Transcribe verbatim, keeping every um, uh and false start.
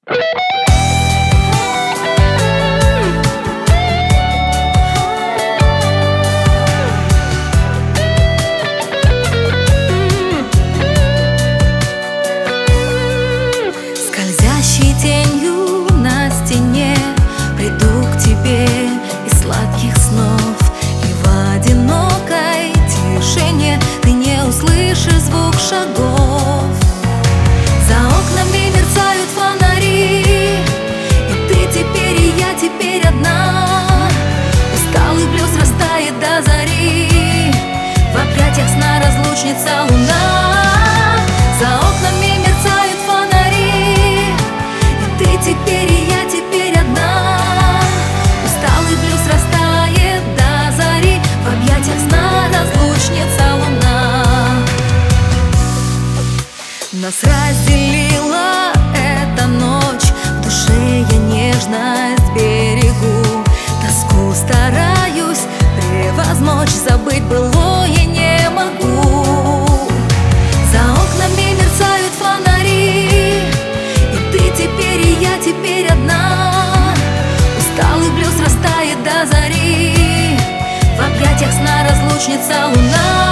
Скользящей тенью на стене приду к тебе из сладких снов, и в одинокой тишине ты не услышишь звук шагов. За окнами мерцают фонари, и ты теперь, и я теперь одна. Усталый блюз растает до зари, в объятиях сна разлучница луна. За окнами мерцают фонари, и ты теперь, и я теперь одна. Усталый блюз растает до зари, в объятиях сна разлучница луна. Нас разделила эта ночь, в душе я нежность берегу. Тоску стараюсь превозмочь, забыть былое не могу. За окнами мерцают фонари, и ты теперь, и я теперь одна. Усталый блюз растает до зари, в объятиях сна разлучница луна.